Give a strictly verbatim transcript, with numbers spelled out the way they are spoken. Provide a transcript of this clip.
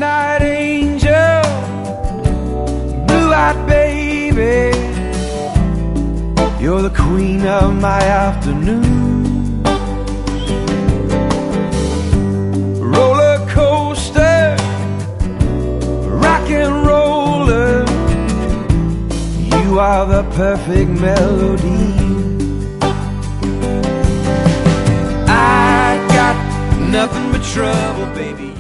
midnight angel, blue-eyed baby, you're the queen of my afternoon. Roller coaster, rock and roller, you are the perfect melody. I got nothing but trouble, baby.